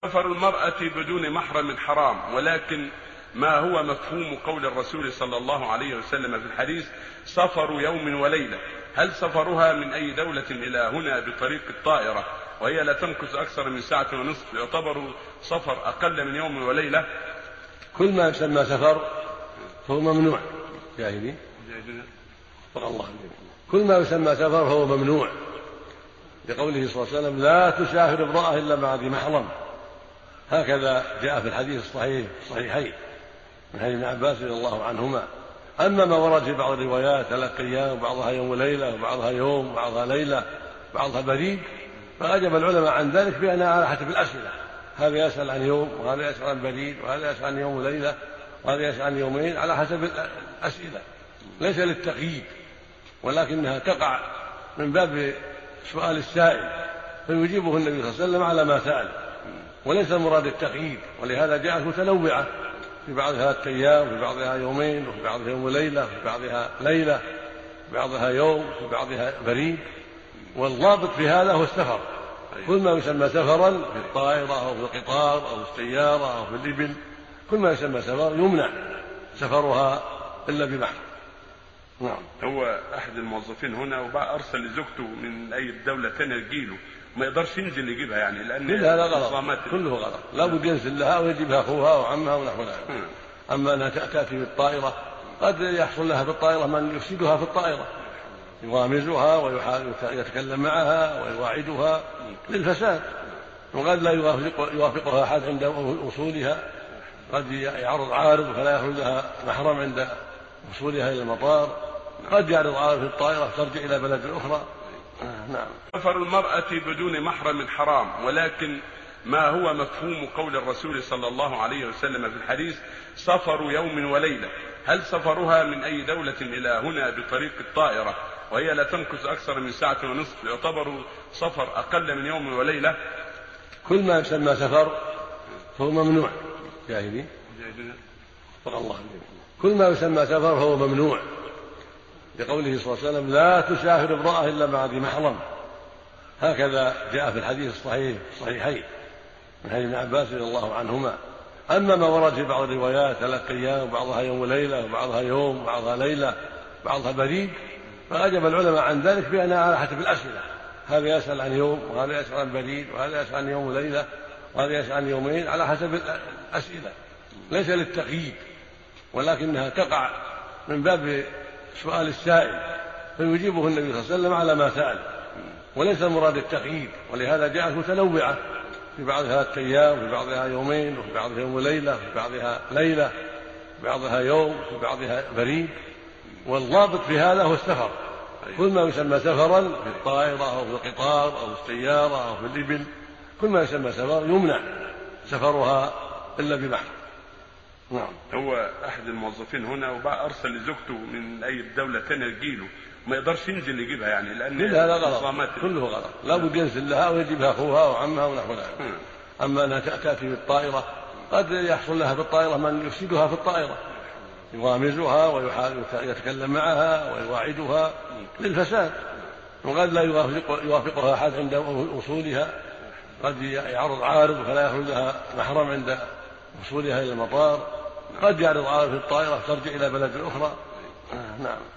سفر المرأة بدون محرم حرام، ولكن ما هو مفهوم قول الرسول صلى الله عليه وسلم في الحديث سفر يوم وليلة؟ هل سفرها من أي دولة إلى هنا بطريق الطائرة وهي لا تمكث أكثر من ساعة ونصف يعتبر سفر أقل من يوم وليلة؟ كل ما يسمى سفر فهو ممنوع. كل ما يسمى سفر فهو ممنوع، لقوله صلى الله عليه وسلم: لا تسافر امرأة إلا مع ذي محرم. هكذا جاء في الحديث الصحيحين من حديث ابن عباس رضي الله عنهما. أما ما ورد في بعض الروايات 3 أيام وبعضها يوم وليلة وبعضها يوم وبعضها ليلة وبعضها بريد، فأجاب العلماء عن ذلك بأنها على حسب الأسئلة، هذا يسأل عن يوم وهذا يسأل عن بريد وهذا يسأل عن يوم وليلة وهذا يسأل عن يومين، على حسب الأسئلة، ليس للتقييد، ولكنها تقع من باب سؤال السائل فيجيبه النبي صلى الله عليه وسلم على ما سأل، وليس المراد التقييد. ولهذا جاءت متنوعة، في بعضها 3 أيام وفي بعضها يومين وفي بعضها يوم وليلة وفي بعضها ليلة وفي بعضها يوم وفي بعضها بريد. والضابط في هذا هو السفر. كل ما يسمى سفرا في الطائرة أو في القطار أو في السيارة أو في الإبل، كل ما يسمى سفر يمنع سفرها إلا بمحرم. نعم. هو أحد الموظفين هنا وأرسل لزوجته من أي دولة ثانية تجيله، ما يقدرش ينزل يجيبها يعني، لأن كل هذا غلط، كله غلط، لا بد ينزل لها ويجيبها أخوها وعمها ونحو ذلك. أما أنها تأتي بالطائرة قد يحصل لها في الطائرة من يفسدها في الطائرة، يغامزها ويتكلم معها ويواعدها للفساد، وقد لا يوافقها أحد عند وصولها، قد يعرض عارض فلا يخرج لها محرم عند وصولها إلى المطار، قد يعرض عارض في الطائرة ترجع إلى بلد أخرى. نعم. سفر المرأة بدون محرم حرام، ولكن ما هو مفهوم قول الرسول صلى الله عليه وسلم في الحديث سفر يوم وليلة؟ هل سفرها من أي دولة إلى هنا بطريق الطائرة وهي لا تمكث أكثر من ساعة ونصف يعتبر سفر أقل من يوم وليلة؟ كل ما يسمى سفر فهو ممنوع. كل ما يسمى سفر فهو ممنوع، لقوله صلى الله عليه وسلم: لا تسافر امرأة إلا مع ذي محرم. هكذا جاء في الحديث الصحيحين من حديث ابن عباس رضي الله عنهما. أما ما ورد في بعض الروايات 3 أيام وبعضها يوم وليلة وبعضها يوم وبعضها ليلة وبعضها بريد، فأجاب العلماء عن ذلك بأنها على حسب الأسئلة، هذا يسأل عن يوم وهذا يسأل عن بريد وهذا يسأل عن يوم وليلة وهذا يسأل عن يومين، على حسب الأسئلة، ليس للتقييد، ولكنها تقع من باب سؤال السائل فيجيبه النبي صلى الله عليه وسلم على ما سأل، وليس المراد التقييد. ولهذا جاءت متنوعة، في بعضها 3 أيام وفي بعضها يومين وفي بعضها يوم وليلة وفي بعضها ليلة وفي بعضها يوم وفي بعضها بريد. والضابط في هذا هو السفر. كل ما يسمى سفرا في الطائرة أو في القطار أو في السيارة أو في الإبل، كل ما يسمى سفر يمنع سفرها إلا بمحرم. نعم. هو أحد الموظفين هنا وأرسل لزوجته من أي دولة ثانية تجيله، ما يقدرش ينزل يجيبها يعني، لأن كل هذا غلط، كله غلط، لا بد ينزل لها ويجيبها أخوها وعمها ونحو ذلك. أما أنها تأتي بالطائرة قد يحصل لها في الطائرة من يفسدها في الطائرة، يغامزها ويتكلم معها ويواعدها للفساد، وقد لا يوافقها أحد عند وصولها، قد يعرض عارض فلا يخرج لها محرم عند وصولها إلى المطار، قد يعرض عارض في الطائرة ترجع إلى بلد أخرى. نعم.